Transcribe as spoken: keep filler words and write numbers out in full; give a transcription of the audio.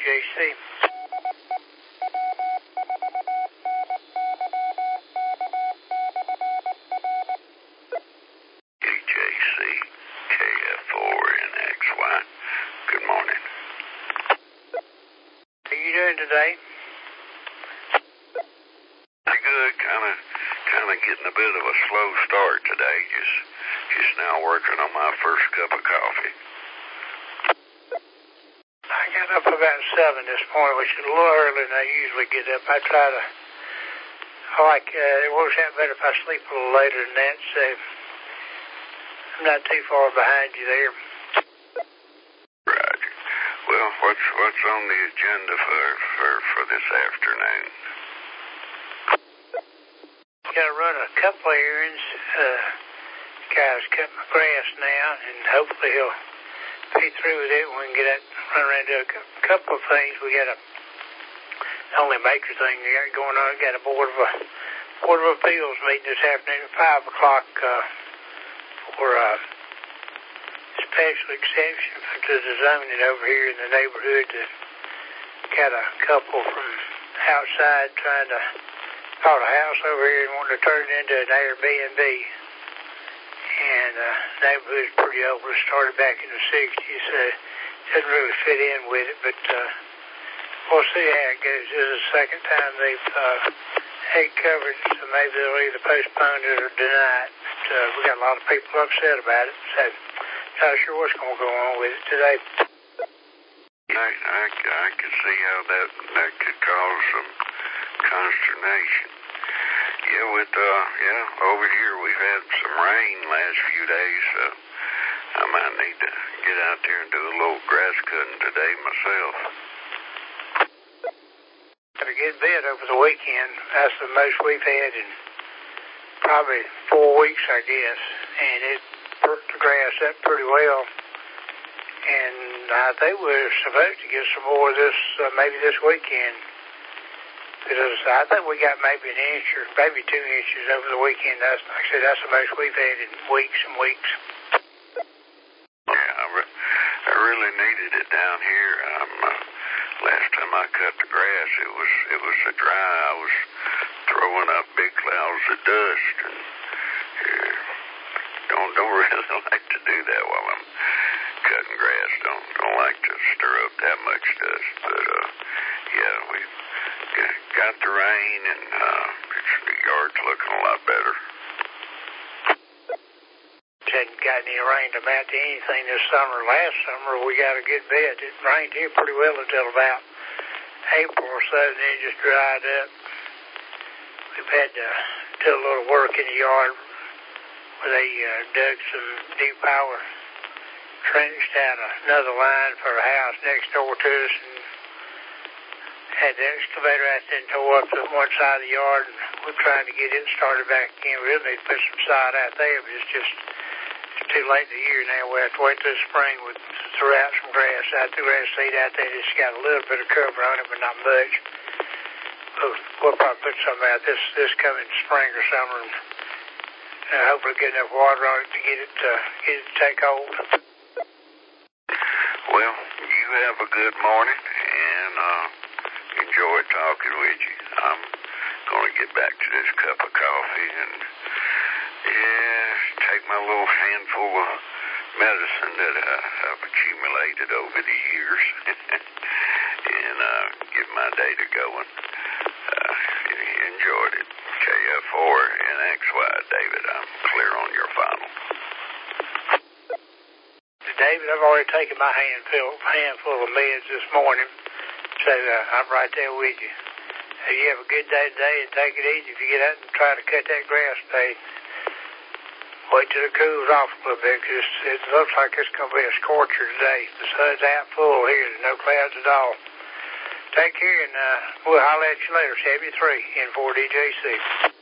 C. D J C, K F four N X Y. Good morning. How you doing today? Pretty good. Kind of, kind of getting a bit of a slow start today. Just, just now working on my first cup of coffee. I got up about seven this morning, which is a little earlier than I usually get up. I try to, I like, uh, it works out better if I sleep a little later than that, so I'm not too far behind you there. Roger. Well, what's what's on the agenda for for, for this afternoon? Got to run a couple of errands. Uh, guy's cutting my grass now, and hopefully he'll be through with it when we can get that run around to a couple of things. We got a only major thing we got going on. We got a board of a board of appeals meeting this afternoon at five o'clock uh, for a special exception to the zoning over here in the neighborhood. Got a couple from outside trying to bought a house over here and wanted to turn it into an Airbnb. And uh, the neighborhood's pretty old. It started back in the sixties. So it doesn't really fit in with it, but uh, we'll see how it goes. This is the second time they've uh, had covered, so maybe they'll either postpone it or deny it. But uh, we got a lot of people upset about it, so not sure what's going to go on with it today. I, I, I can see how that that could cause some consternation. Yeah, with uh, yeah, over here we've had some rain last few days, so I might need to get out there and do a little grass cutting today myself. Got a good bit over the weekend. That's the most we've had in probably four weeks, I guess, and it perked the grass up pretty well. And I think we're supposed to get some more this, uh, maybe this weekend. Because I think we got maybe an inch or maybe two inches over the weekend. That's, like I said, that's the most we've had in weeks and weeks. Yeah, I, re- I really needed it down here. Um, uh, last time I cut the grass, it was it was so dry. I was throwing up big clouds of dust, and uh, don't don't really like to do that while I'm cutting grass. Don't don't like to stir up that much dust. But uh, yeah, we got the rain, and uh, the yard's looking a lot better. Hadn't got any rain to amount to anything this summer. Last summer we got a good bit. It rained here pretty well until about April or so, and then it just dried up. We've had to do a little work in the yard where they uh, dug some new power, trenched out another line for a house next door to us, and had the excavator out there and tore up the one side of the yard, and we're trying to get it started back again. We really need to put some sod out there, but it's just it's too late in the year now. We have to wait till the spring with throw out some grass out the grass seed out there. It's got a little bit of cover on it, but not much. We'll, we'll probably put some out this this coming spring or summer, and uh, hopefully get enough water on it to get it uh, get it to take hold. Well, you have a good morning, and uh, enjoy talking with you. I'm going to get back to this cup of coffee and, yeah, take my little handful of medicine that uh, I've accumulated over the years and uh, get my day to going. Uh, enjoyed it. K F four N X Y, David, I'm clear on your final. David, I've already taken my handful, handful of meds this morning, so uh, I'm right there with you. Uh, you have a good day today and take it easy. If you get out and try to cut that grass today, wait till it cools off a little bit, because it looks like it's going to be a scorcher today. The sun's out full here. There's no clouds at all. Take care, and uh, we'll holler at you later. seventy-three N four D J C.